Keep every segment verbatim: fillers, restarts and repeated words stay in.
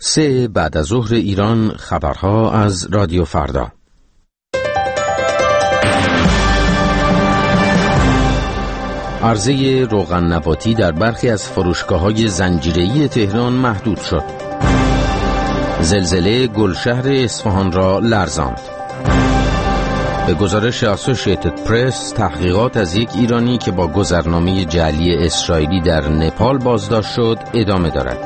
سه بعد از ظهر ایران، خبرها از رادیو فردا. عرضه روغن نباتی در برخی از فروشگاه‌های زنجیره‌ای تهران محدود شد. زلزله گلشهر اصفهان را لرزاند. به گزارش اسوشییتد پرس، تحقیقات از یک ایرانی که با گذرنامه جعلی اسرائیلی در نپال بازداشت شد ادامه دارد.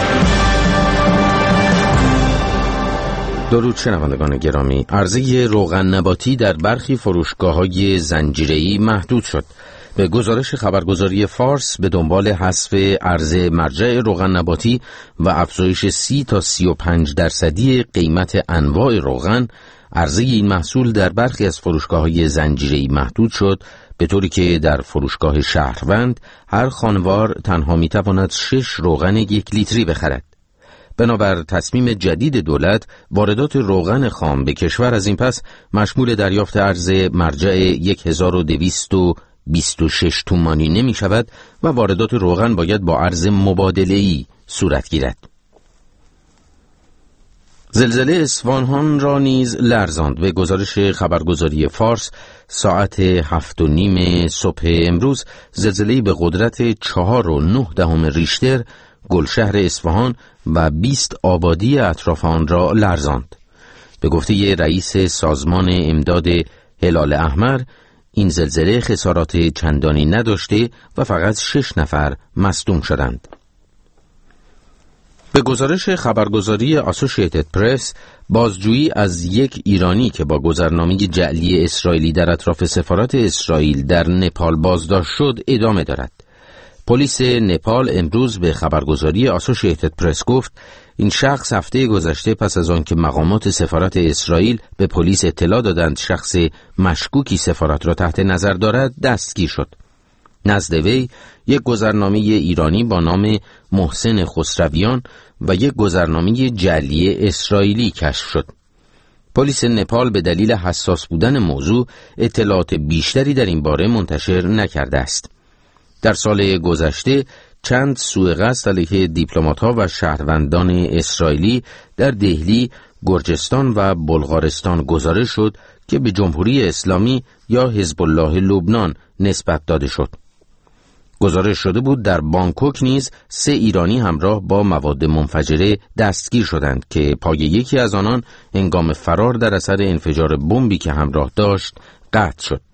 درود شنوندگان گرامی، عرضه روغن نباتی در برخی فروشگاه‌های زنجیره‌ای محدود شد. به گزارش خبرگزاری فارس، به دنبال حذف عرضه مرجع روغن نباتی و افزایش سی تا سی و پنج درصدی قیمت انواع روغن، عرضه این محصول در برخی از فروشگاه‌های زنجیره‌ای محدود شد، به طوری که در فروشگاه شهروند هر خانوار تنها می‌تواند شش روغن یک لیتری بخرد. بنابر تصمیم جدید دولت، واردات روغن خام به کشور از این پس مشمول دریافت عرضه مرجع هزار و دویست و بیست و شش تومانی نمی شود و واردات روغن باید با عرضه مبادله‌ای صورت گیرد. زلزله اصفهان را نیز لرزاند. به گزارش خبرگزاری فارس، ساعت هفت و نیم صبح امروز زلزله‌ای به قدرت چهار و نه دهم ریشتر گلشهر اصفهان و بیست آبادی اطراف آن را لرزاند. به گفته رئیس سازمان امداد هلال احمر، این زلزله خسارات چندانی نداشته و فقط شش نفر مصدوم شدند. به گزارش خبرگزاری اسوشییتد پرس، بازجویی از یک ایرانی که با گذرنامه جعلی اسرائیلی در اطراف سفارت اسرائیل در نپال بازداشت شد ادامه دارد. پلیس نپال امروز به خبرگزاری اسوشییتد پرس گفت این شخص هفته گذشته پس از آن که مقامات سفارت اسرائیل به پلیس اطلاع دادند شخص مشکوکی سفارت را تحت نظر دارد دستگیر شد. نزد وی یک گذرنامه ایرانی با نام محسن خسرویان و یک گذرنامه جعلی اسرائیلی کشف شد. پلیس نپال به دلیل حساس بودن موضوع اطلاعات بیشتری در این باره منتشر نکرده است. در سال گذشته چند سوء قصد علیه دیپلمات‌ها و شهروندان اسرائیلی در دهلی، گرجستان و بلغارستان گزارش شد که به جمهوری اسلامی یا حزب الله لبنان نسبت داده شد. گزارش شده بود در بانکوک نیز سه ایرانی همراه با مواد منفجره دستگیر شدند که پای یکی از آنان هنگام فرار در اثر انفجار بمبی که همراه داشت قطع شد.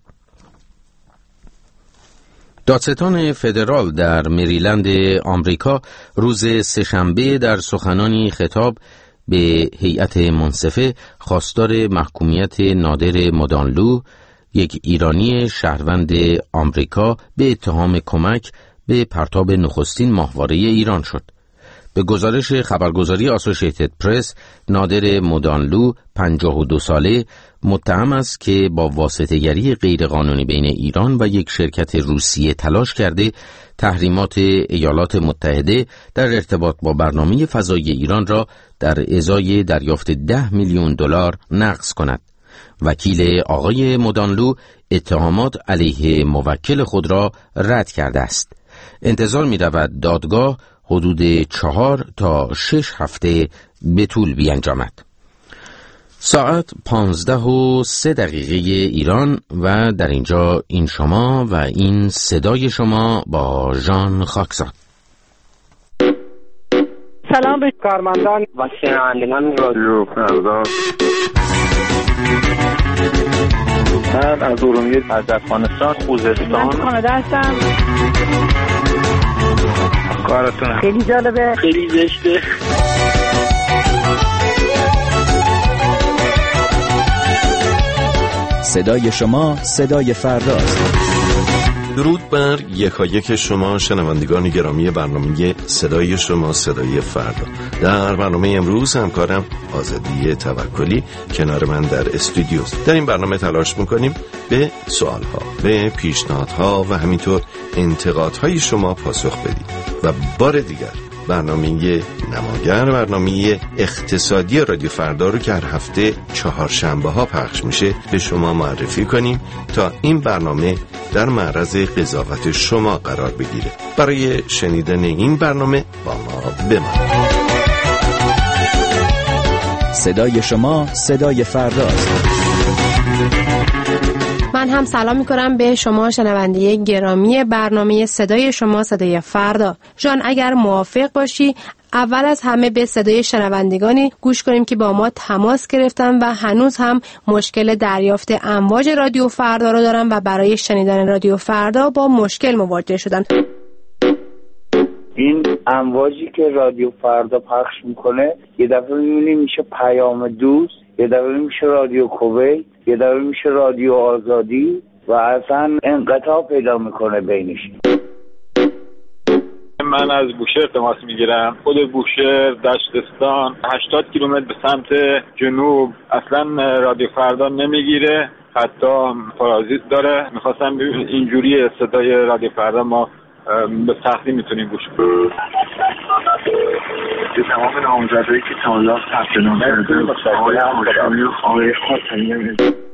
دادستان فدرال در مریلند آمریکا روز سه‌شنبه در سخنانی خطاب به هیئت منصفه خواستار محکومیت نادر مدانلو، یک ایرانی شهروند آمریکا، به اتهام کمک به پرتاب نخستین ماهواره ایران شد. به گزارش خبرگزاری اسوشییتد پرس، نادر مدانلو پنجاه و دو ساله متهم است که با واسطه‌گری غیرقانونی بین ایران و یک شرکت روسیه تلاش کرده تحریمات ایالات متحده در ارتباط با برنامه فضایی ایران را در ازای دریافت ده میلیون دلار نقض کند. وکیل آقای مدانلو اتهامات علیه موکل خود را رد کرده است. انتظار می رود دادگاه حدود چهار تا شش هفته به طول بیانجامد. ساعت پانزده و سه دقیقه ایران و در اینجا این شما و این صدای شما با ژان خاکزاد. سلام به کارمندان و شنوندگان رادیو فردا. من از ارومیه از افغانستان خوزستان من کانادا هستم. کارتون خیلی جالبه، خیلی زشته. صدای شما صدای فرداست. درود بر یکایک شما شنوندگان گرامی برنامه صدای شما صدای فردا. در برنامه امروز همکارم آزادی توکلی کنار من در استودیوست. در این برنامه تلاش میکنیم به سوالها، به پیشنهادها و همینطور انتقادهای شما پاسخ بدیم و بار دیگر برنامه نماگر، برنامه اقتصادی رادیو فردا رو که هر هفته چهارشنبه ها پخش میشه به شما معرفی کنیم تا این برنامه در معرض قضاوت شما قرار بگیره. برای شنیدن این برنامه با ما بمانید. صدای شما صدای فرداست. من هم سلام میکنم به شما شنونده گرامی برنامه صدای شما صدای فردا. جان اگر موافق باشی اول از همه به صدای شنوندگانی گوش کنیم که با ما تماس گرفتن و هنوز هم مشکل دریافت امواج رادیو فردا رو دارن و برای شنیدن رادیو فردا با مشکل مواجه شدن. این امواجی که رادیو فردا پخش میکنه یه دفعه میبینیم میشه پیام دوست، یه دفعه میشه رادیو کویت، یه دفعه میشه رادیو آزادی و اصلا انقطاع پیدا میکنه بینش. من از بوشهر تماس میگیرم. خود بوشهر دشتستان هشتاد کیلومتر به سمت جنوب اصلا رادیو فردا نمیگیره، حتی پارازیت داره. میخواستم اینجوری صدای رادیو فردا ما به سختی میتونیم گوش کنیم. تمام نامزدایی که تا حالا ثبت نام کردن آقای هاشمی و آقای خاتمی.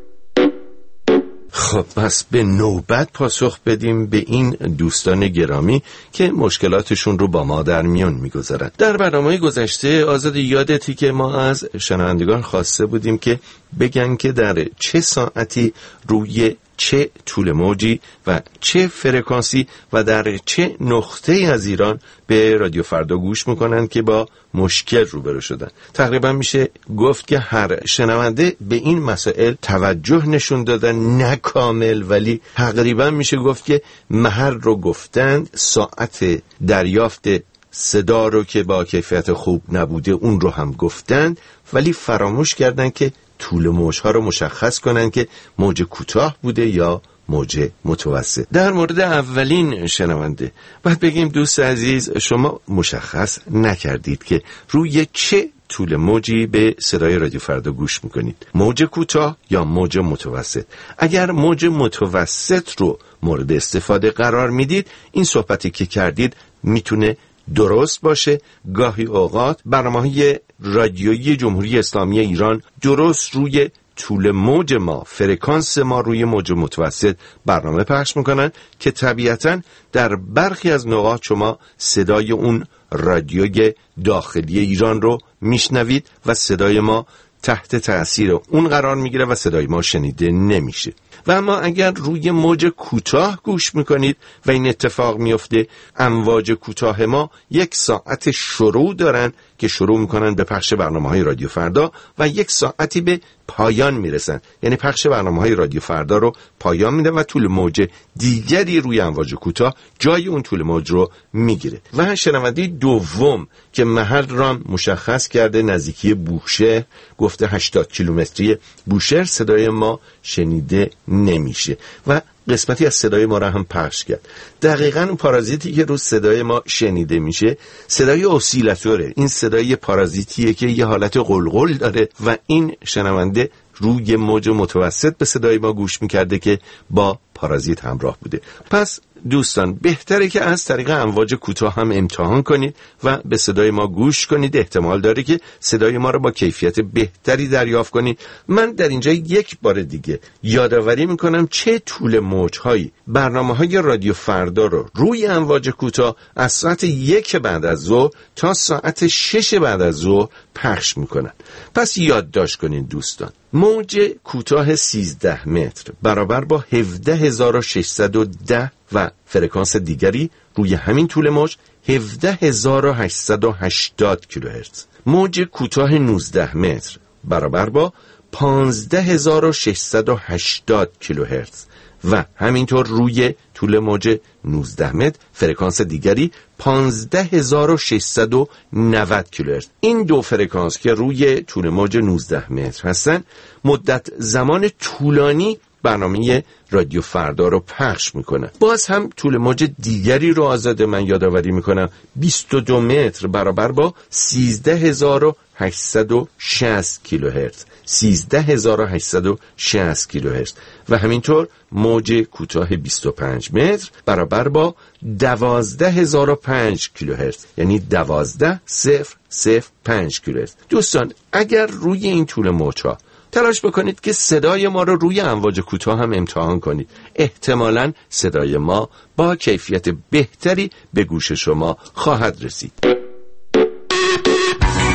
خب پس به نوبت پاسخ بدیم به این دوستان گرامی که مشکلاتشون رو با ما در میان میگذارن. در برنامه گذشته آزاد یادتی که ما از شنوندگان خواسته بودیم که بگن که در چه ساعتی روی چه طول موجی و چه فرکانسی و در چه نقطه از ایران به رادیو فردا گوش میکنن که با مشکل روبرو شدن. تقریبا میشه گفت که هر شنونده به این مسائل توجه نشون دادن، نه کامل ولی تقریبا میشه گفت که محل رو گفتن، ساعت دریافت صدا رو که با کیفیت خوب نبوده اون رو هم گفتن، ولی فراموش کردن که طول موجها رو مشخص کنن که موج کوتاه بوده یا موج متوسط. در مورد اولین شنونده باید بگیم دوست عزیز شما مشخص نکردید که روی چه طول موجی به صدای رادیو فردا گوش میکنید، موج کوتاه یا موج متوسط. اگر موج متوسط رو مورد استفاده قرار میدید این صحبتی که کردید میتونه درست باشه. گاهی اوقات برنامه‌های رادیویی جمهوری اسلامی ایران درست روی طول موج ما، فرکانس ما روی موج متوسط برنامه پخش میکنن که طبیعتاً در برخی از نقاط شما صدای اون رادیوی داخلی ایران رو میشنوید و صدای ما تحت تأثیر اون قرار میگیره و صدای ما شنیده نمیشه. و اما اگر روی موج کوتاه گوش میکنید و این اتفاق میفته، امواج کوتاه ما یک ساعت شروع دارن که شروع میکنن به پخش برنامه‌های رادیو فردا و یک ساعتی به پایان میرسن، یعنی پخش برنامه‌های رادیو فردا رو پایان میدن و طول موج دیگری روی امواج کوتاه جای اون طول موج رو میگیره. و شنونده دوم که محل را مشخص کرده نزدیکی بوشهر، گفته هشتاد کیلومتری بوشهر صدای ما شنیده نمیشه و قسمتی از صدای ما را هم پخش کرد. دقیقاً پارازیتی که رو صدای ما شنیده میشه صدای اسیلاتوره. این صدای پارازیتیه که یه حالت قلقل داره و این شنونده روی موج متوسط به صدای ما گوش میکرده که با پارازیت همراه بوده. پس دوستان بهتره که از طریق امواج کوتاه هم امتحان کنید و به صدای ما گوش کنید. احتمال داره که صدای ما رو با کیفیت بهتری دریافت کنید. من در اینجا یک بار دیگه یادآوری میکنم چه طول موجهایی برنامه‌های رادیو فردا رو روی امواج کوتاه از ساعت یک بعد از ظهر تا ساعت شش بعد از ظهر پخش میکنن. پس یادداشت کنید دوستان. موج کوتاه سیزده متر برابر با هفده هزار و ششصد و ده و فرکانس دیگری روی همین طول موج هفده هزار و هشتصد و هشتاد کیلوهرتز. موج کوتاه نوزده متر برابر با پانزده هزار و ششصد و هشتاد کیلوهرتز و همینطور روی طول موج نوزده متر فرکانس دیگری پانزده هزار و ششصد و نود کیلوهرتز. این دو فرکانس که روی طول موج نوزده متر هستن مدت زمان طولانی برنامه رادیو فردا رو پخش میکنن. باز هم طول موج دیگری رو آزاد من یادآوری میکنم، بیست و دو متر برابر با سیزده هزار و هشتصد و شصت کیلوهرتز. سیزده هزار و هشتصد و شصت کیلوهرتز و همینطور موج کوتاه بیست و پنج متر برابر با دوازده هزار و پنج کیلوهرتز، یعنی دوازده صفر صفر پنج کیلوهرتز. دوستان اگر روی این طول موج‌ها تلاش بکنید که صدای ما رو روی امواج کوتاه هم امتحان کنید، احتمالاً صدای ما با کیفیت بهتری به گوش شما خواهد رسید.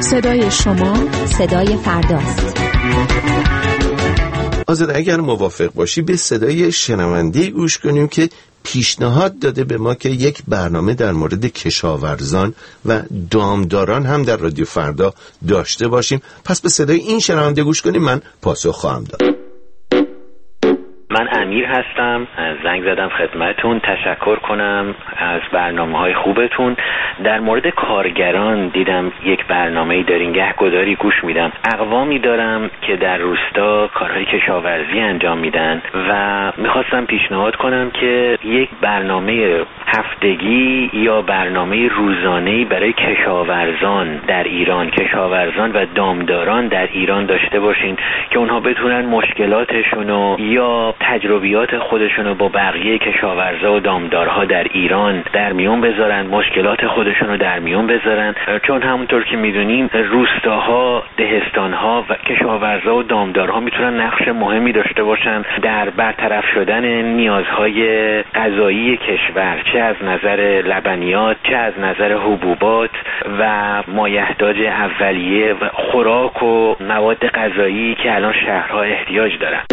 صدای شما صدای فرداست. آزاده اگر موافق باشی به صدای شنونده گوش کنیم که پیشنهاد داده به ما که یک برنامه در مورد کشاورزان و دامداران هم در رادیو فردا داشته باشیم. پس به صدای این شنونده گوش کنیم، من پاسخ خواهم داد. من امیر هستم، زنگ زدم خدمتون تشکر کنم از برنامه‌های خوبتون. در مورد کارگران دیدم یک برنامه‌ای دارین، گهگداری گوش میدم. اقوامی دارم که در روستا کارهای کشاورزی انجام میدن و میخواستم پیشنهاد کنم که یک برنامه هفتگی یا برنامه روزانه‌ای برای کشاورزان در ایران، کشاورزان و دامداران در ایران داشته باشین که اونها بتونن مشکلاتشونو یا تجربیات خودشونو با بقیه کشاورزا و دامدارها در ایران در میون بذارن، مشکلات خودشونو در میون بذارن، چون همونطور که میدونیم روستاها، دهستانها و کشاورزا و دامدارها میتونن نقش مهمی داشته باشن در برطرف شدن نیازهای غذایی کشور، چه از نظر لبنیات، چه از نظر حبوبات و مایحتاج اولیه و خوراک و مواد غذایی که الان شهرها احتیاج دارن.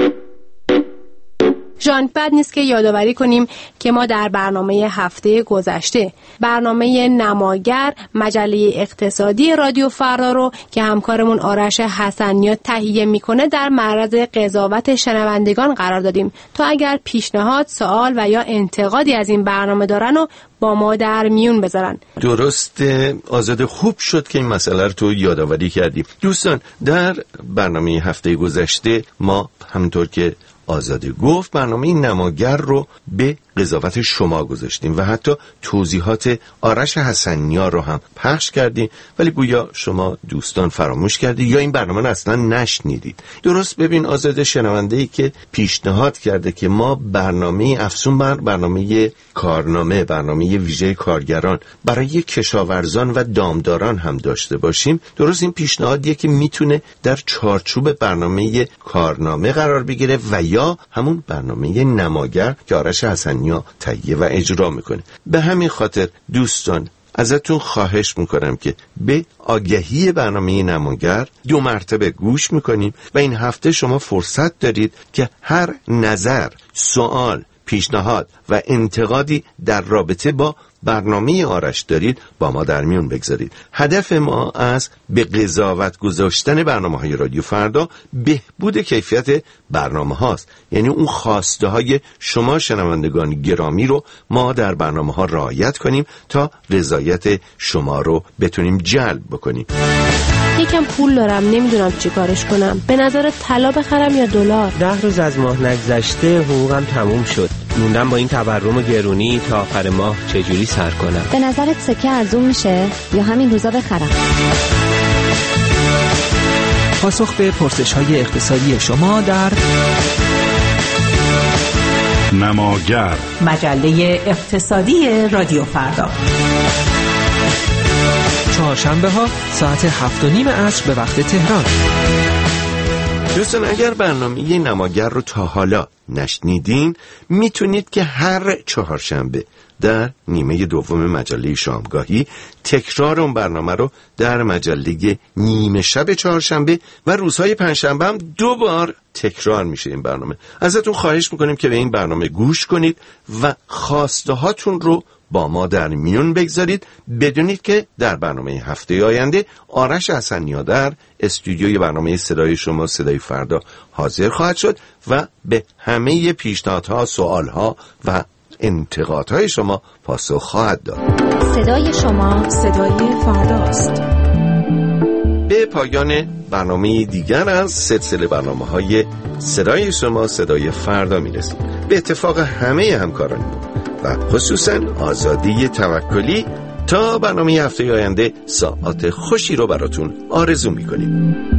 جان، بد نیست که یادآوری کنیم که ما در برنامه هفته گذشته برنامه نماگر مجله اقتصادی رادیو فردا رو که همکارمون آرش حسنی‌نیا تهیه میکنه در معرض قضاوت شنوندگان قرار دادیم تا اگر پیشنهاد، سوال و یا انتقادی از این برنامه دارن و با ما در میون بذارن. درست آزاده، خوب شد که این مسئله رو تو یادآوری کردیم. دوستان، در برنامه هفته گذشته ما همونطور که آزاده گفت برنامه نماگر رو به قضاوت شما گذاشتیم و حتی توضیحات آرش حسنی‌نیا رو هم پخش کردیم، ولی گویا شما دوستان فراموش کردید یا این برنامه رو اصلا نشنیدید. درست ببین آزاده، شنونده‌ای که پیشنهاد کرده که ما برنامه افزون بر برنامه کارنامه، برنامه ویژه کارگران برای کشاورزان و دامداران هم داشته باشیم، درست این پیشنهادیه که میتونه در چارچوب برنامه کارنامه قرار بگیره و یا همون برنامه نماگر که آرش حسنی‌نیا تهیه و اجرا میکنه. به همین خاطر دوستان ازتون خواهش میکنم که به آگهی برنامه نماگر دو مرتبه گوش میکنیم و این هفته شما فرصت دارید که هر نظر، سوال، پیشنهاد و انتقادی در رابطه با برنامه آرش دارید با ما در میون بگذارید. هدف ما از به قضاوت گذاشتن برنامه‌های رادیو فردا بهبود کیفیت برنامه هاست، یعنی اون خواسته های شما شنوندگان گرامی رو ما در برنامه ها رعایت کنیم تا رضایت شما رو بتونیم جلب بکنیم. یکم پول دارم، نمیدونم چی کارش کنم. به نظر طلا بخرم یا دلار؟ ده روز از ماه نگذشته حقوقم تموم شد. موندم با این تورم و گرونی تا آخر ماه چجوری سر کنم. به نظرت سکه ارزون میشه یا همین روزا بخرم؟ پاسخ به پرسش‌های اقتصادی شما در نماگر، مجله اقتصادی رادیو فردا، چهارشنبه ها ساعت هفت و نیم عصر به وقت تهران. دوستان، اگر برنامه نماگر رو تا حالا نشنیدین میتونید که هر چهارشنبه در نیمه دوم مجله شامگاهی تکرار اون برنامه رو در مجله نیمه شب چهارشنبه و روزهای پنجشنبه هم دو بار تکرار میشه این برنامه. ازتون خواهش میکنیم که به این برنامه گوش کنید و خواسته هاتون رو با ما در میون بگذارید. بدونید که در برنامه هفته آینده آرش حسنی‌نیا در استودیوی برنامه صدای شما صدای فردا حاضر خواهد شد و به همه پیشنهادها، سوالها و انتقادهای شما پاسخ خواهد داد. صدای شما صدای فرداست. به پایان برنامه دیگر از سلسله برنامه‌های صدای شما صدای فردا میرسیم. به اتفاق همه همکارانمون و خصوصا آزادی توکلی تا برنامه هفته آینده ساعات خوشی رو براتون آرزو میکنیم.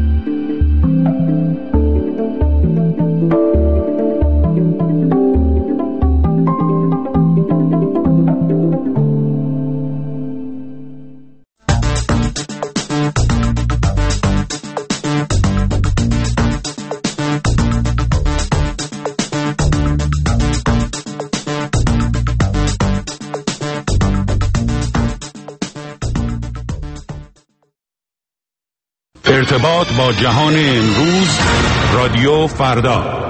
ارتباط با جهان امروز، رادیو فردا.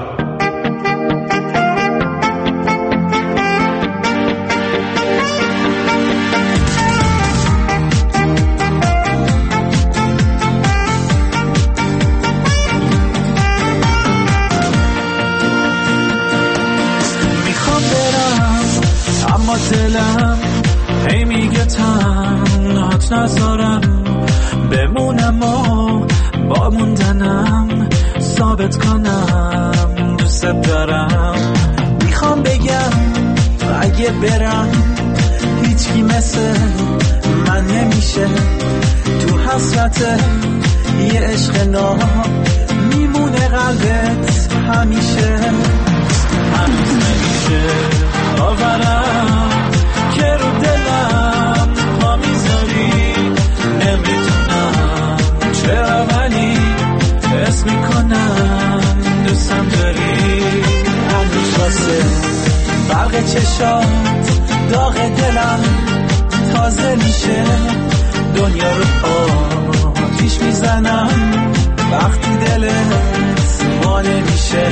میخوام برم اما دلم هی میگه تنهات نذارم بمونم و با موندنم ثابت کنم دوست دارم. میخوام بگم اگه برم هیچکی مثل من نمیشه، تو حسرت یه عشق نا میمونه قلبت همیشه. هنوز نمیشه باورم که رو دلم پا میذاری، نمیدونم چرا ولی حس میکنم دوستم داری. هنوز واسه برق چشات داغ دلم تازه میشه، دنیا رو آتیش میزنم وقتی دلت ماله میشه.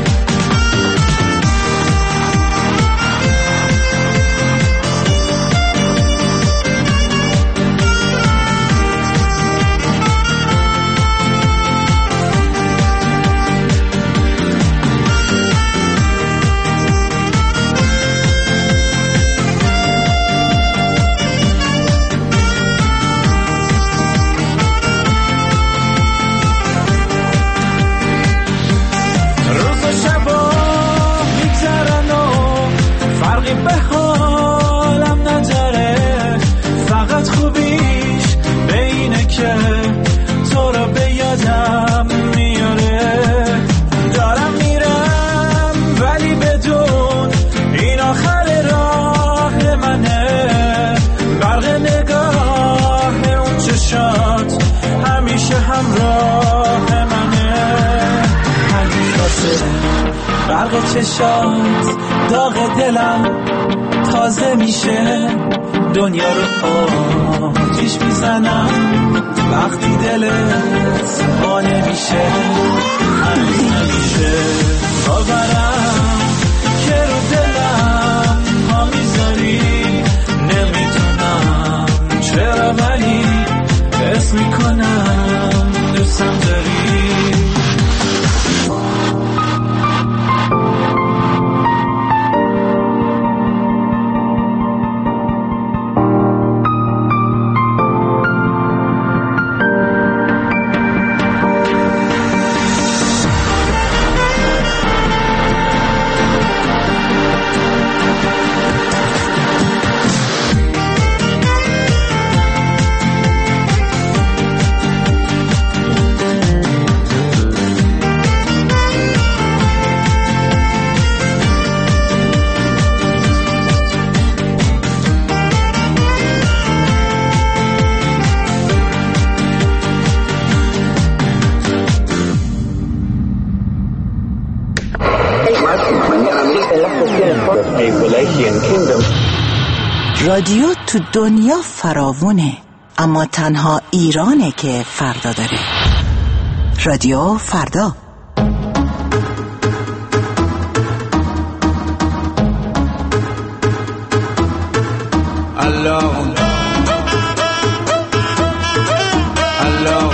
به حالم نداره، فقط خوبیش به اینه که تو رو به یادم میاره. دارم میرم ولی بدون این آخر راه منه، برق نگاه اون چشات همیشه همراه منه. هنوز واسه برق چشات داغ دلم تازه میشه، دنیا رو آتیش میزنم وقتی دلت ما نمیشه. هنوز نمیشه باورم که رو دلم پا میذاری، نمیدونم چرا ولی حس میکنم دوستم داری. رادیو تو دنیا فراوونه، اما تنها ایرانه که فردا داره. رادیو فردا. Alors, alors,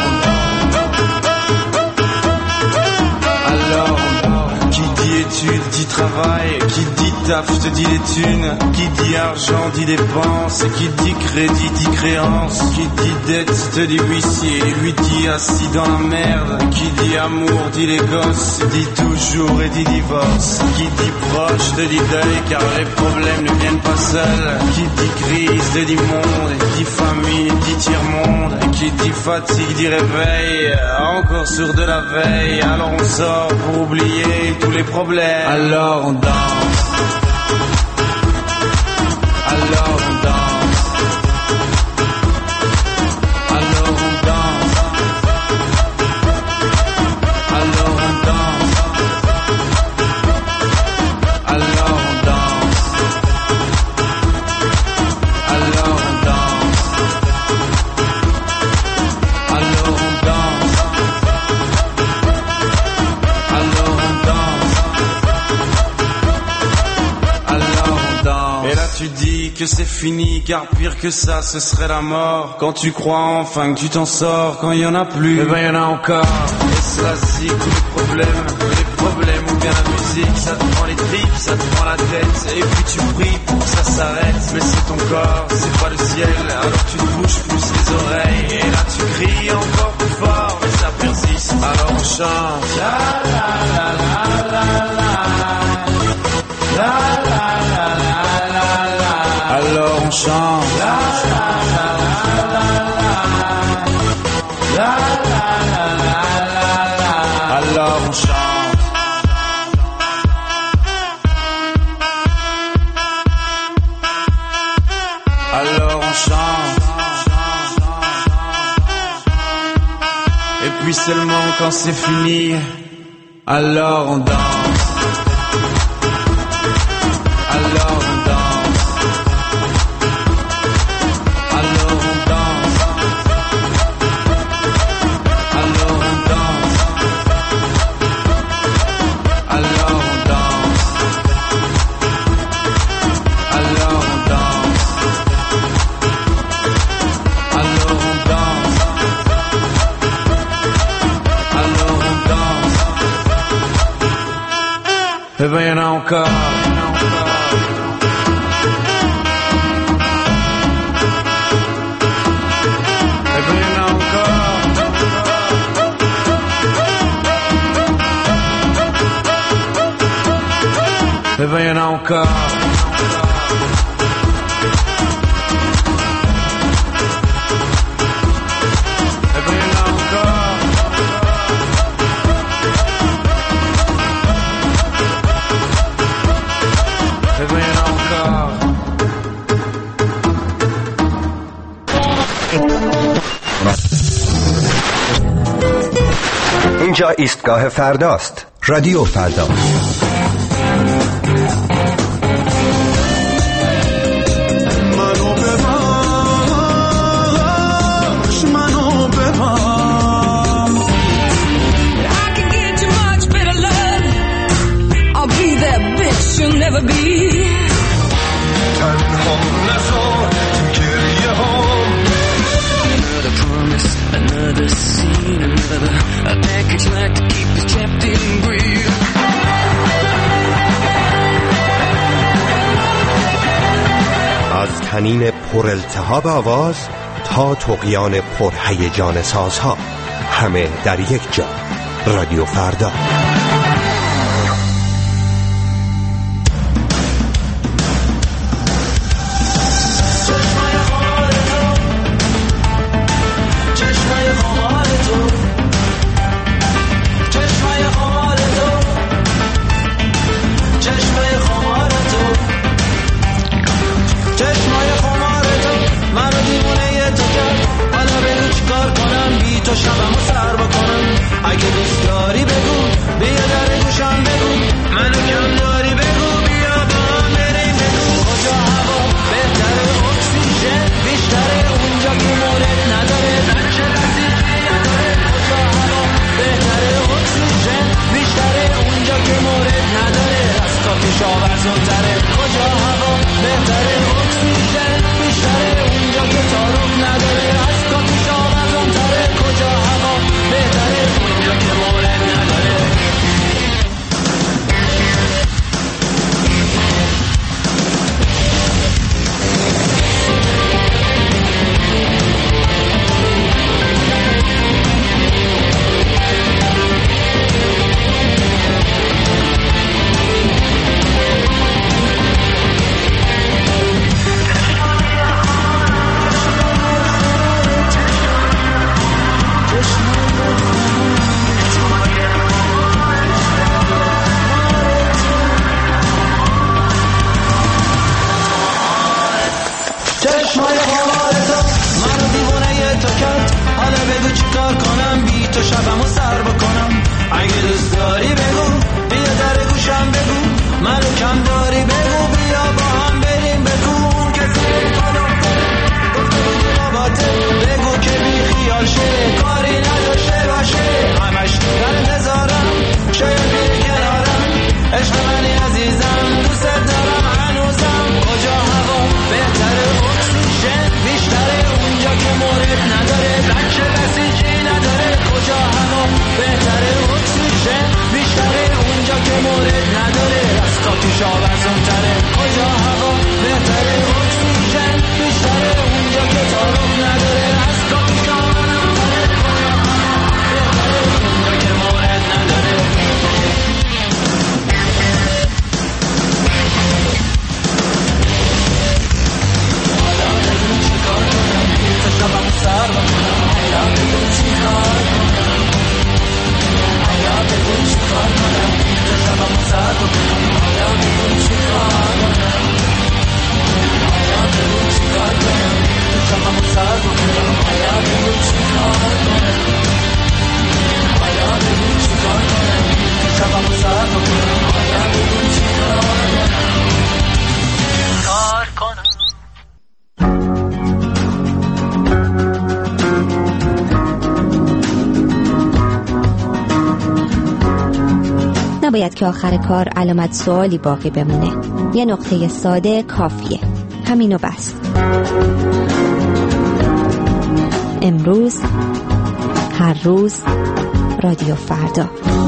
alors, qui dit études dit travail, qui dit taf te dit les thunes, qui dit argent dit dépense, qui dit crédit dit créance, qui dit dette te dit huissier, lui dit assis dans la merde, qui dit amour dit les gosses, dit toujours et dit divorce, qui dit proche te dit deuil car les problèmes ne viennent pas seuls, qui dit crise te dit monde, qui dit famille dit tiers-monde, qui dit fatigue dit réveil, encore sur de la veille, alors on sort pour oublier tous les problèmes, alors on danse. Alors on danse, alors on danse, alors on danse, alors on danse, alors on danse, alors on danse. que c'est fini, car pire que ça, ce serait la mort. Quand tu crois enfin que tu t'en sors, quand il y en a plus, eh ben il y en a encore. Et cela c'est tous les problèmes, les problèmes ou bien la musique, ça te prend les tripes, ça te prend la tête, et puis tu pries pour que ça s'arrête. Mais c'est ton corps, c'est pas le ciel, alors tu te bouges plus les oreilles, et là tu cries encore plus fort, mais ça persiste. Alors on chante. La la la la la la. La la la la la la. Alors on chante. La la la la la la. La la la la la la. Alors on chante. Alors on chante. Et puis seulement quand c'est fini, alors on danse. Alors on danse. Alors on danse. Alors on danse. Alors on danse. Alors on danse. Alors on danse. Alors on danse. Eh ben y'en a encore. Eh ben y'en a encore. Eh ben y'en a encore. Eh ben y'en a encore. اینجا ایستگاه فرداست. رادیو فردا. You'll never be تنها نذار گریه هام. Another promise, another scene, another a package like to keep us trapped in greed. از طنین پر التهاب آواز تا طغیان پر هیجان سازها، همه در یک جا. رادیو فردا. عشق منی عزیزم دوست دارم هنوزم کجا هوا بهتر نباید که آخر کار علامت سوالی باقی بمونه. یه نقطه ساده کافیه. همینو بس. امروز، هر روز، رادیو فردا.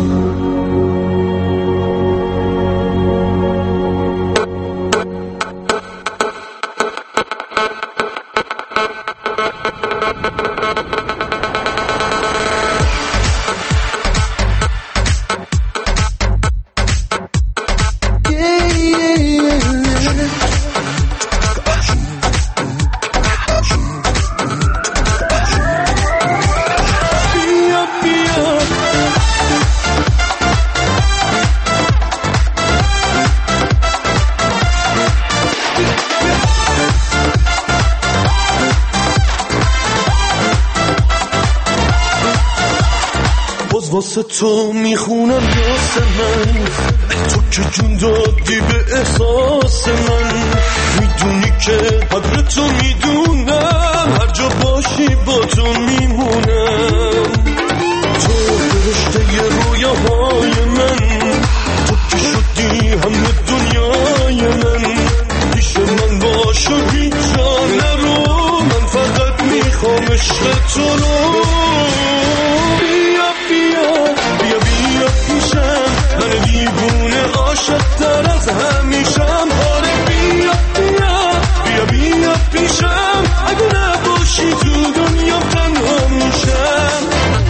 واسه تو میخونم یاس من، تو که جون دادی به احساس من. میدونی که قدر تو میدونم، هر جا باشی با تو میمونم. تو فرشته رویاهای من، تو که شدی همه دنیای من. پیش من باش و هیچ جا نرو، من فقط میخوام عشق تو رو. من دیوونه عاشق تر از همیشم. آره بیا بیا بیا بیا پیشم، اگه نباشی تو دنیا تنها میشم.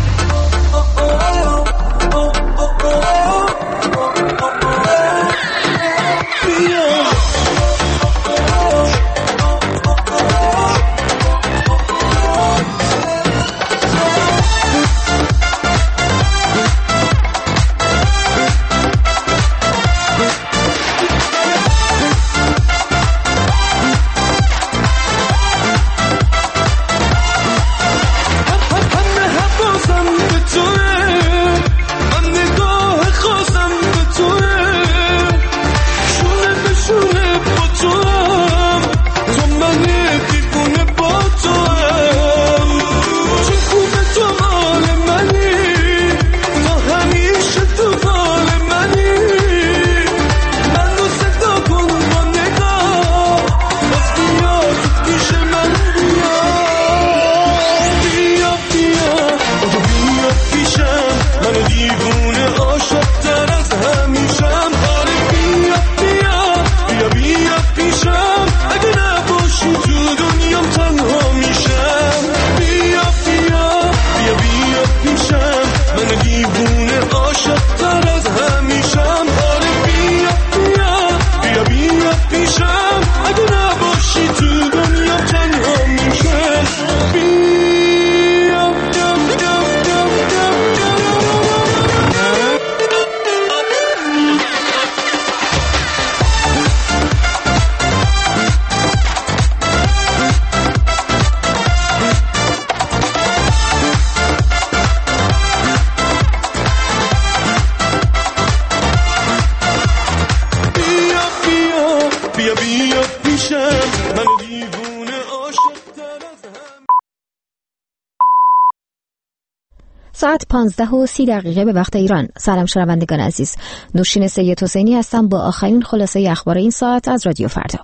ساعت پانزده و سی دقیقه به وقت ایران. سلام شنوندگان عزیز، نوشین سید حسینی هستم با آخرین خلاصه اخبار این ساعت از رادیو فردا.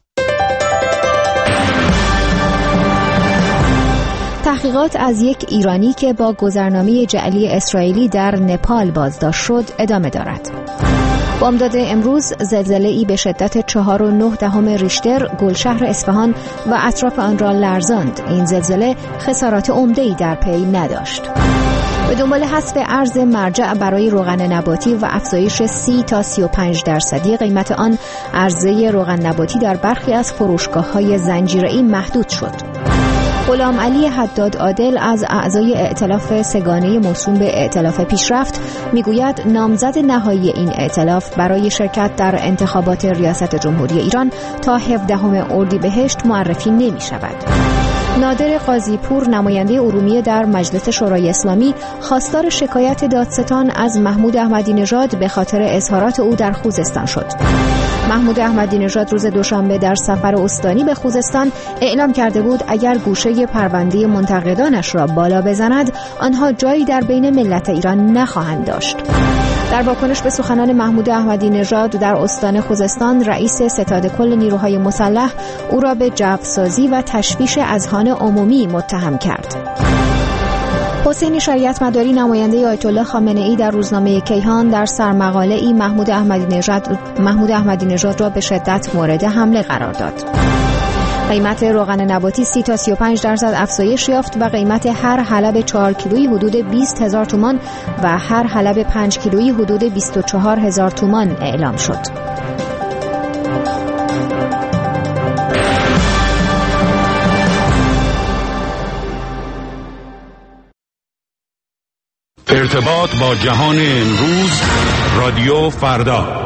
تحقیقات از یک ایرانی که با گذرنامه جعلی اسرائیلی در نپال بازداشت شد ادامه دارد. بامداد امروز زلزله‌ای به شدت چهار و نه دهم ریشتر گلشهر اصفهان و اطراف آن را لرزاند. این زلزله خسارات عمده‌ای در پی نداشت. به دنبال حذف ارز مرجع برای روغن نباتی و افزایش سی تا سی و پنج درصدی قیمت آن، عرضه روغن نباتی در برخی از فروشگاه‌های زنجیره‌ای محدود شد. غلام علی حداد عادل از اعضای ائتلاف سگانه موسوم به ائتلاف پیشرفت میگوید نامزد نهایی این ائتلاف برای شرکت در انتخابات ریاست جمهوری ایران تا هفدهم اردیبهشت معرفی نمی شود. نادر قاضیپور نماینده ارومیه در مجلس شورای اسلامی خواستار شکایت دادستان از محمود احمدی نژاد به خاطر اظهارات او در خوزستان شد. محمود احمدی نژاد روز دوشنبه در سفر استانی به خوزستان اعلام کرده بود اگر گوشه پرونده منتقدانش را بالا بزند آنها جایی در بین ملت ایران نخواهند داشت. در واکنش به سخنان محمود احمدی نژاد در استان خوزستان، رئیس ستاد کل نیروهای مسلح او را به جوسازی و تشویش اذهان عمومی متهم کرد. حسین شریعت مداری نماینده آیت الله خامنه ای در روزنامه کیهان در سرمقاله ای محمود احمدی نژاد محمود احمدی نژاد را به شدت مورد حمله قرار داد. قیمت روغن نباتی سی تا سی و پنج درصد افزایش یافت و قیمت هر حلب چهار کیلویی حدود بیست هزار تومان و هر حلب پنج کیلویی حدود بیست و چهار هزار تومان اعلام شد. ارتباط با جهان امروز، رادیو فردا.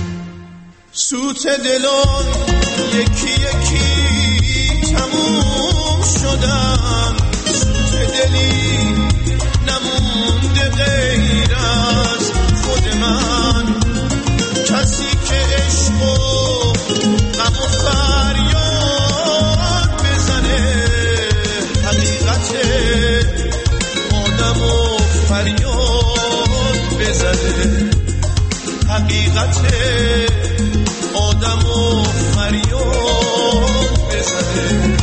سوت دلان یکی یکی تموم شدم سوت دلی نمونده غیر از خود من کسی که عشق و غم و فریاد بزنه حقیقت آدم و فریاد بزنه حقیقت آدم و فریاد بزنه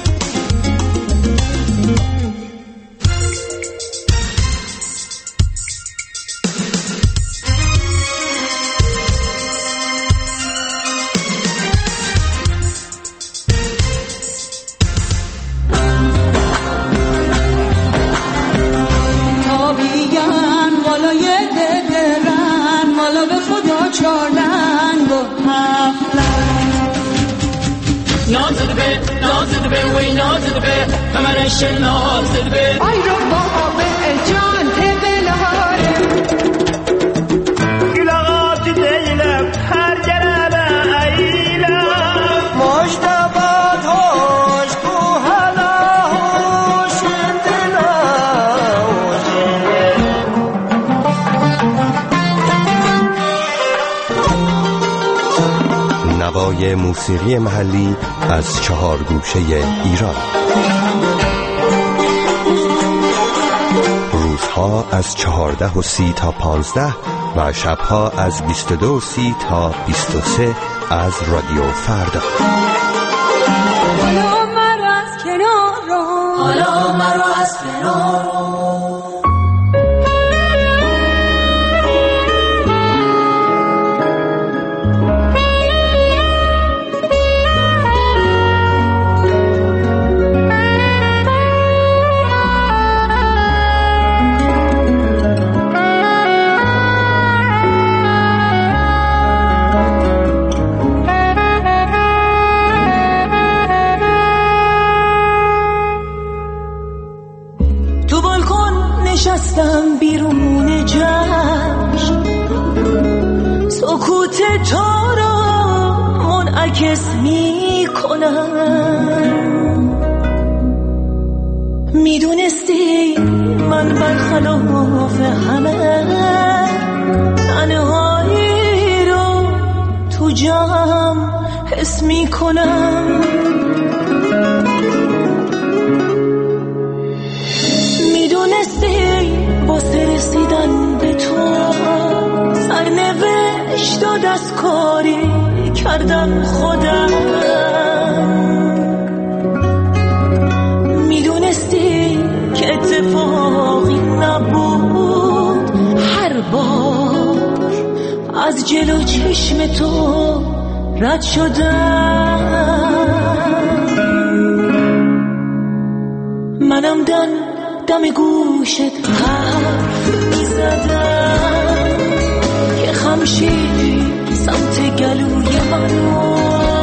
ای رو بابا جان تبلاره گلغات دیلم هر جرابه ایلم مجتبات هوش کو هلا هوش دلا نوای موسیقی محلی از چهار گوشه ایران. روزها از چهارده و سی تا پانزده و شبها از بیست و دو و سی تا بیست و سه از رادیو فردا. حالا مرا از کنار رو حالا مرا از کنار رو نشستم بیرون جشن سکوت تو را منعکس می کنم میدونستی من برخلاف همه تنهایی رو تو جمع حس می کنم واسه رسیدن به تو سرنوشت و دستکاری کردم خودم میدونستی که اتفاقی نبود هر بار از جلو چشم تو رد شدم منم دن دم گوشت حرف میزدم که خمشیر سمت گلوی منو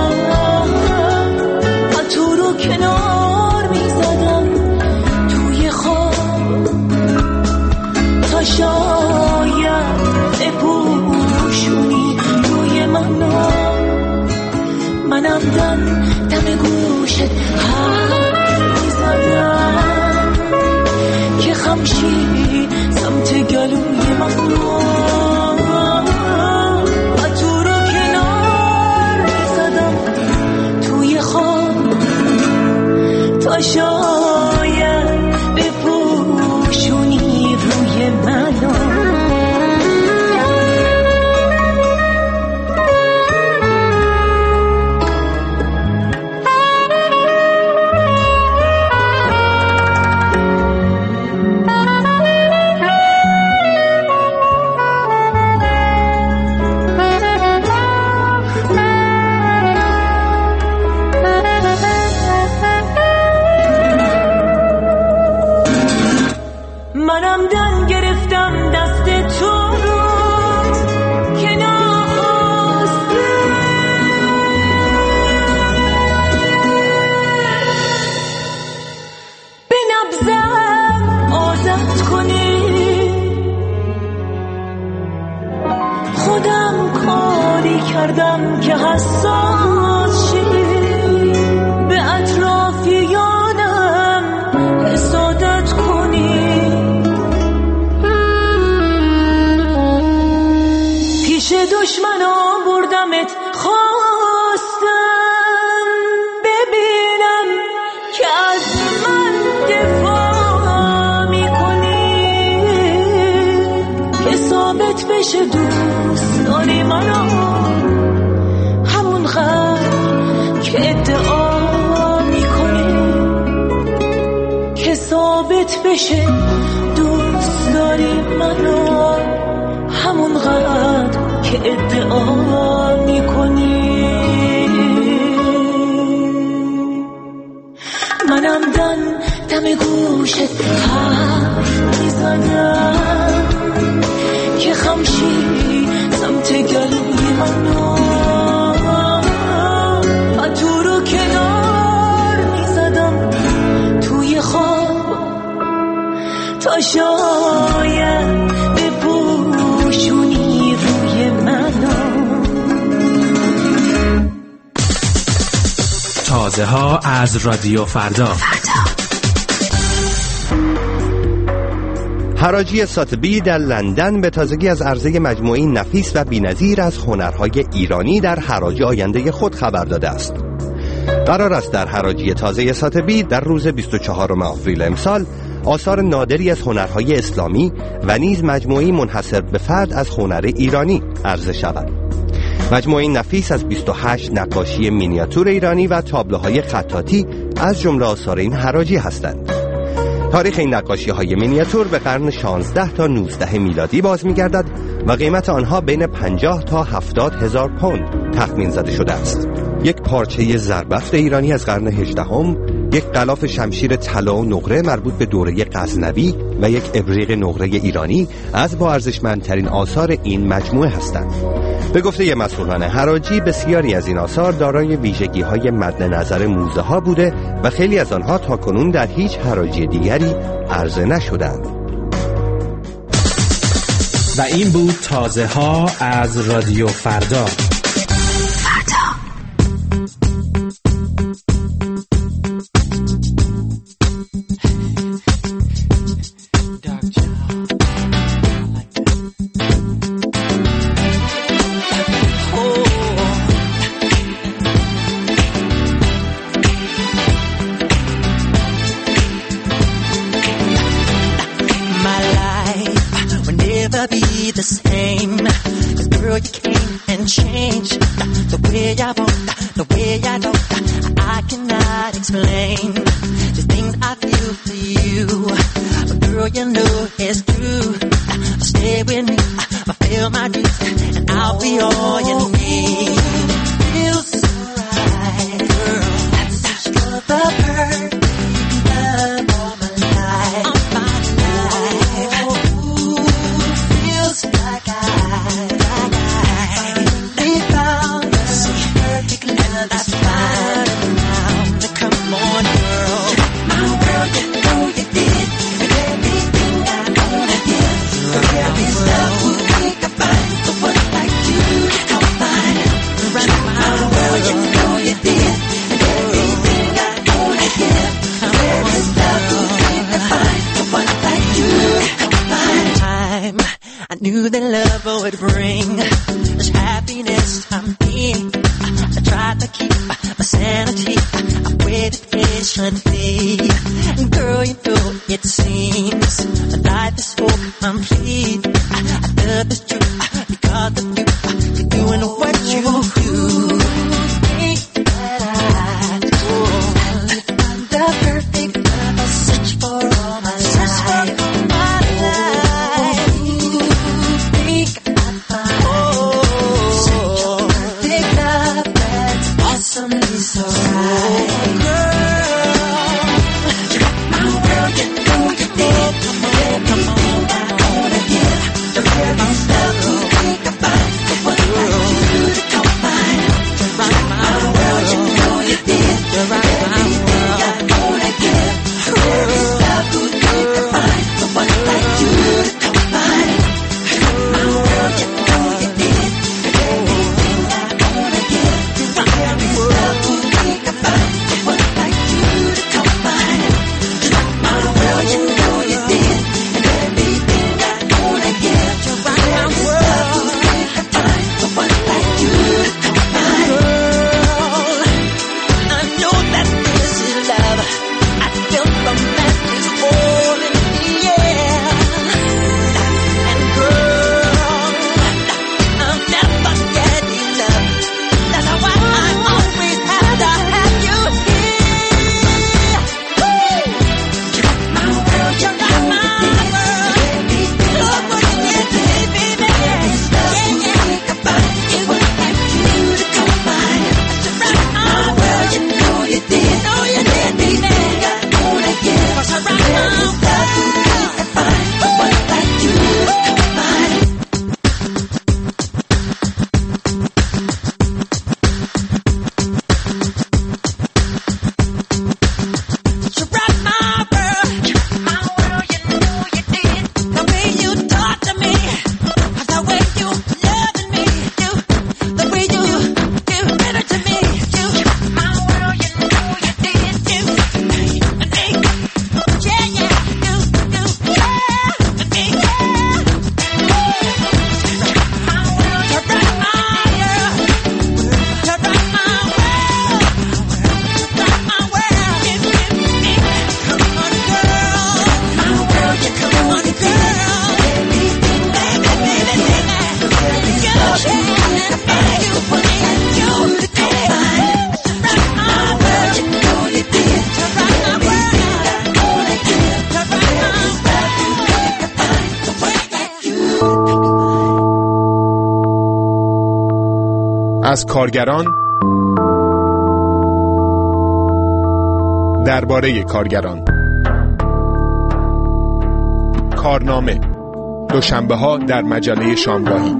تو رو کنار میزدم توی خواب تا شاید بپوشونی روی منو منم دن دم گوشت حرف میزدم که خمشی سمت گلوی من رو و تو رو کنار میزدم توی خواب تا شاید بپوشونی روی منو کردم که حساس شی به اطرافیانم دشمنان بردمت خواستم ببینم که از من دفاع میکنی، که ثابت بشه دوست داری منو همونقدر که ادعا میکنی، که ثابت بشه دوست داری منو همونقدر که ادعا میکنی. منم دم دم گوشت حرف میزنم که خمشی سمت گلوی منو تو رو کنار میزدم توی خواب تا شاید بپوشونی روی منو. تازه ها از رادیو فردا. حراجی ساتبی در لندن به تازگی از عرضه مجموعی نفیس و بی‌نظیر از هنرهای ایرانی در حراج آینده خود خبر داده است. قرار است در حراجی تازه ساتبی در روز بیست و چهارم آوریل امسال آثار نادری از هنرهای اسلامی و نیز مجموعی منحصر به فرد از هنر ایرانی عرضه شود. مجموعه نفیس از بیست و هشت نقاشی مینیاتور ایرانی و تابلوهای خطاطی از جمله آثار این حراجی هستند. تاریخ این نقاشی‌های مینیاتور به قرن شانزده تا نوزده میلادی باز می‌گردد و قیمت آنها بین پنجاه تا هفتاد هزار پوند تخمین زده شده است. یک پارچه زربفت ایرانی از قرن هجدهم، یک غلاف شمشیر طلا و نقره مربوط به دوره غزنوی و یک ابریق نقره ایرانی از با ارزشمندترین آثار این مجموعه هستند. به گفته مسئولان حراجی بسیاری از این آثار دارای ویژگی‌های مد نظر موزه ها بوده و خیلی از آنها تاکنون در هیچ حراجی دیگری عرضه نشدند. و این بود تازه ها از رادیو فردا. The same, 'cause girl you came and changed the way I want, the way I don't, I cannot explain the things I feel for you, but girl you know it's true. Stay with me, fulfill my dreams, and I'll be all you need. Feels so right, girl, that's such the perfect love of my life. I'm finding life. Like I, like I finally found the perfect love that's fine now. Come on, girl, my world, you know you did everything I wanna give. There is love we can find, so what like you to come find. My world, you know you did everything I wanna give. There is love we can find, so what like you to come find. Time. I knew that love would bring this happiness to me. I tried to keep my sanity. I waited patiently. And girl, you know it seems life is so complete. I love this truth because of you. You're doing what you do. Think that I do. I find the perfect love. I search for all my life. So right, girl, my world, you know you did everything I wanna give. The very love we can find, the one like you to come find. My world, you know you did everything I wanna give. The very love we can find, the one like you to come find. My world, you know you did everything I wanna give. The very love we can find, the one like از کارگران، درباره کارگران. کارنامه دوشنبه ها در مجله شامگاهی.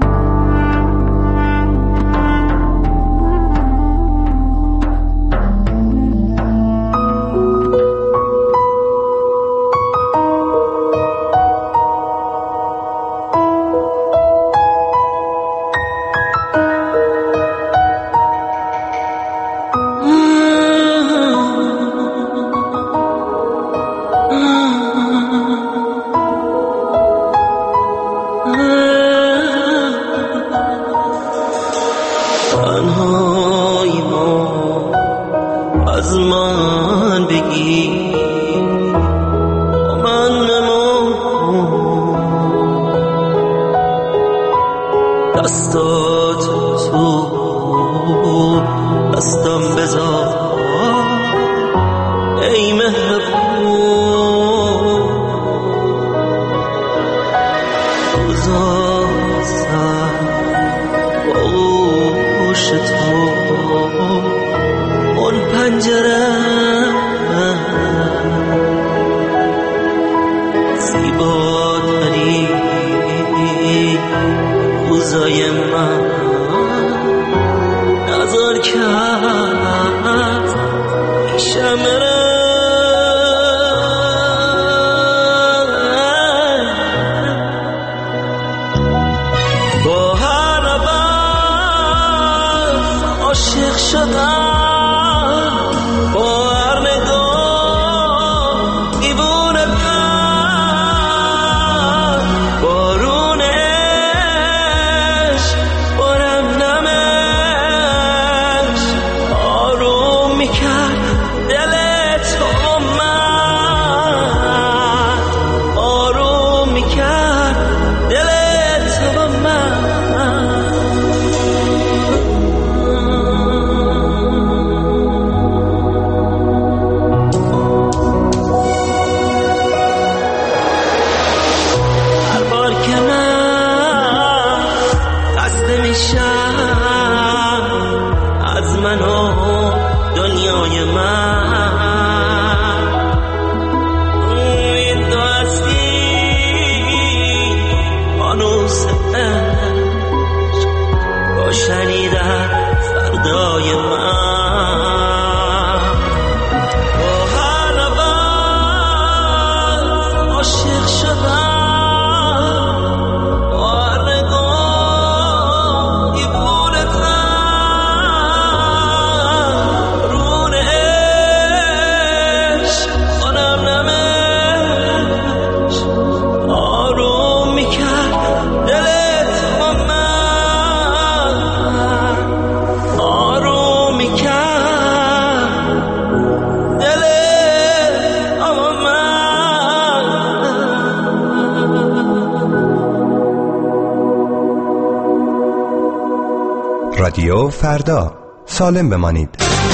رادیو فردا، سالم بمانید.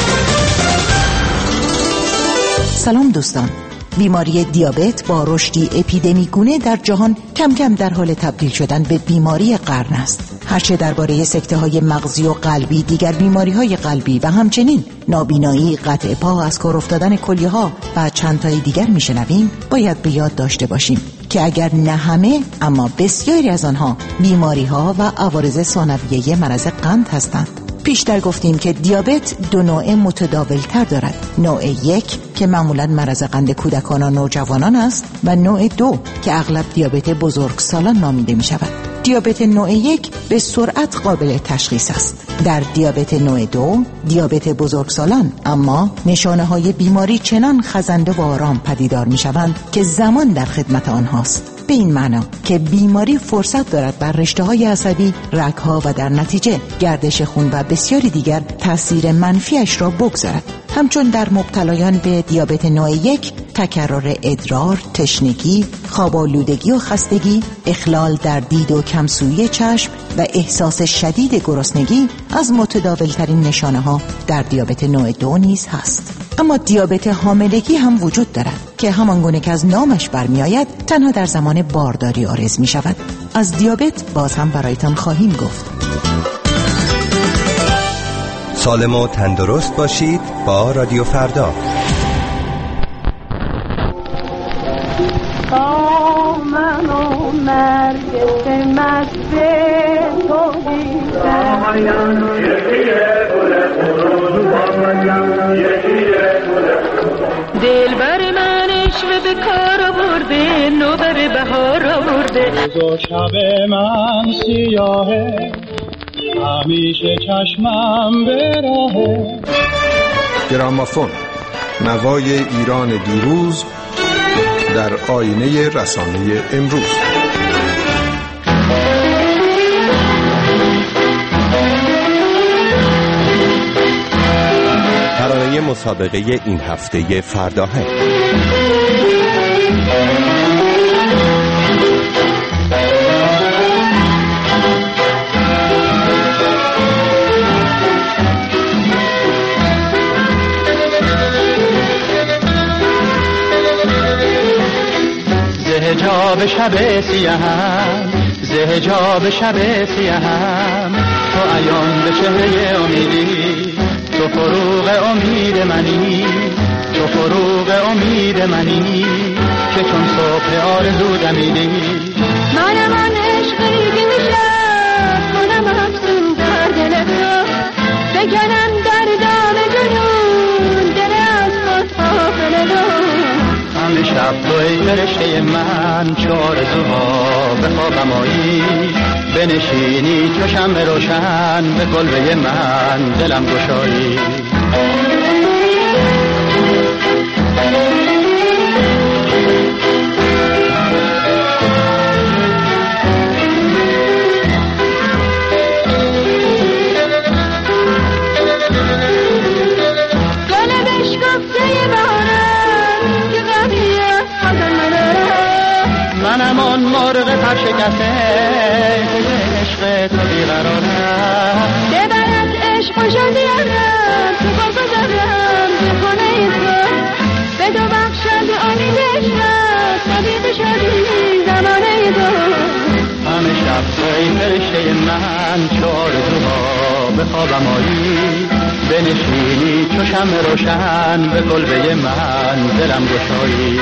سلام دوستان. بیماری دیابت با رشدی اپیدمیگونه در جهان کم کم در حال تبدیل شدن به بیماری قرن است. هرچه درباره سکته‌های مغزی و قلبی، دیگر بیماری‌های قلبی و همچنین نابینایی، قطع پا، از کار افتادن کلیه‌ها و چند تای دیگر میشنویم، باید به یاد داشته باشیم که اگر نه همه اما بسیاری از آنها بیماری‌ها و عوارض ثانویه مرض قند هستند. پیشتر گفتیم که دیابت دو نوع متداولتر دارد. نوع یک که معمولاً مرض قند کودکان و نوجوانان است و نوع دو که اغلب دیابت بزرگسالان نامیده می شود. دیابت نوع یک به سرعت قابل تشخیص است. در دیابت نوع دو، دیابت بزرگسالان، اما نشانه های بیماری چنان خزنده و آرام پدیدار می شوند که زمان در خدمت آنهاست. به این معنا که بیماری فرصت دارد بر رشته‌های عصبی، رگ‌ها و در نتیجه گردش خون و بسیاری دیگر تأثیر منفیش را بگذارد. همچون در مبتلایان به دیابت نوع یک، تکرار ادرار، تشنگی، خواب‌آلودگی و خستگی، اخلال در دید و کمسویی چشم و احساس شدید گرسنگی از متداولترین نشانه‌ها در دیابت نوع دو نیز هست. اما دیابت حاملگی هم وجود دارد که همانگونه که از نامش برمی‌آید تنها در زمان بارداری عارض می‌شود. از دیابت باز هم برایتان خواهیم گفت. سالم و تندرست باشید با رادیو فردا. من و نرگس مست تو دیدم دلبر من عشق به کار آورده نوبر بهار آورده روز و شب من سیاهه همیشه چشمم به راهه. گرامافون، نوای ایران دیروز در آینه رسانه امروز. ترانه مسابقه این هفته فرداهنگ. زهجاب شب سیاهم زهجاب شب سیاهم تو عیان به چهره امیدی تو فروغ امید منی تو فروغ امید منی که چون صبح آرزو دمیدی منم آن عشقی که میشم کنم افسون در دل تو بکنم در دام جنون دل از خود غافل تو همه شب تو ای فرشته من چو آرزوها به خوابم آیی بنشینی چو شمع روشن به کلبه من دلم گشایی منم آن مرغ پرشکسته که عشق تو بیقرارم ببرد عشق و شدیارم تو با گذارم بکنه تو به دو بخشد آمیدش رد طبیب شدی زمانه تو همه شب توی فرشته من چو آرزوها به خوابم آیی بنشینی چو شمع روشن به کلبه من دلم گشایی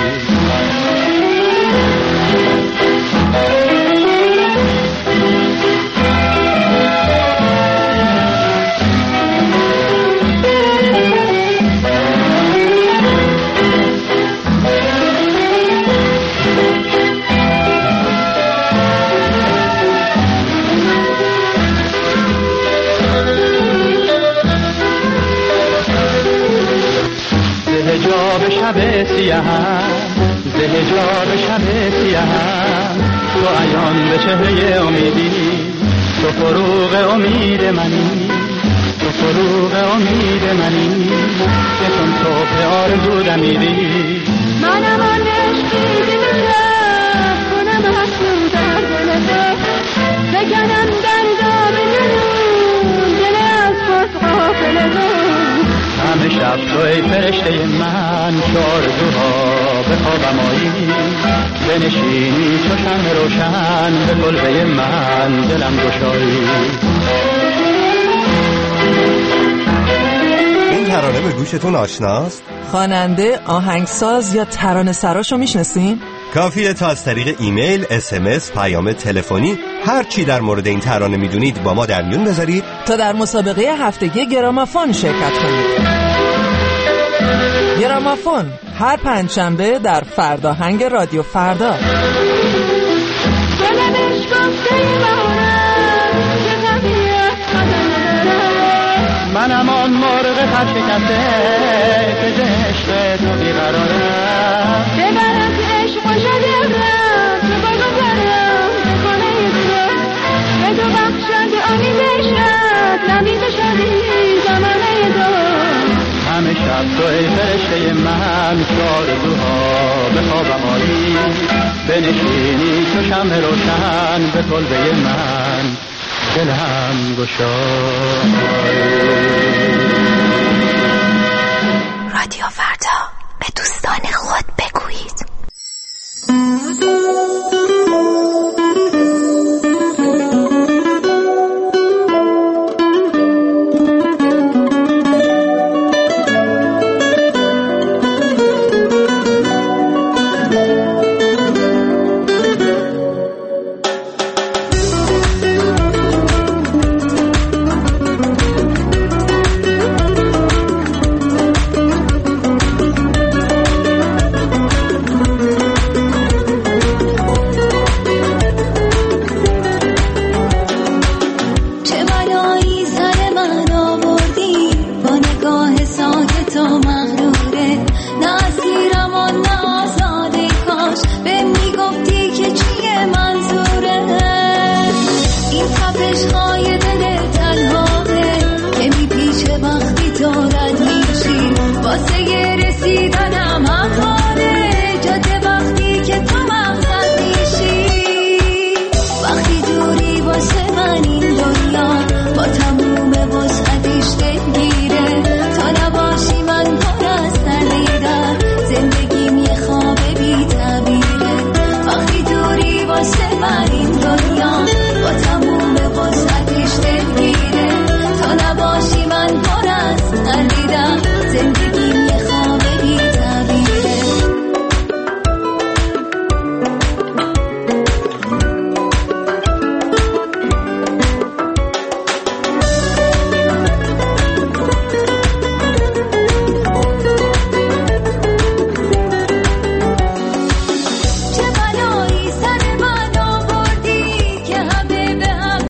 زهجاب شب سیاهم زهجاب شب سیاهم تو عیان به چهره امیدی تو فروغ امید منی تو فروغ امید منی که چون صبح آرزو دمیدی منم آن عشقی که میشم کنم افسون در دل تو بکنم در دام جنون دل از خود غافل تو همه شب تو ای فرشته من چو آرزوها به خوابم آیی بنشینی چو شمع روشن به کلبه من دلم گشایی این ترانه به گوشتون آشناست؟ خواننده، آهنگساز یا ترانه سراشو میشناسین؟ کافیه تا از طریق ایمیل، اس ام اس، پیام تلفنی هر چی در مورد این ترانه میدونید با ما در میون بذارید تا در مسابقه هفتگی گرامافون شرکت کنید. گرامافون هر پنجشنبه در فرداهنگ رادیو فردا. منم آن مرغ پرشکسته که عشق تو بیقرارم ببرد عشق و شدیارم تو با گذارم بکنه تو به دو بخشد آمیدش رد نمید شدی زمانه تو همه شب تو ای فرشته من چو آرزوها به خوابم آیی بنشینی چو شمع روشن به کلبه من دلم گشای. رادیو فردا، به دوستان خود بگویید. رسیدنم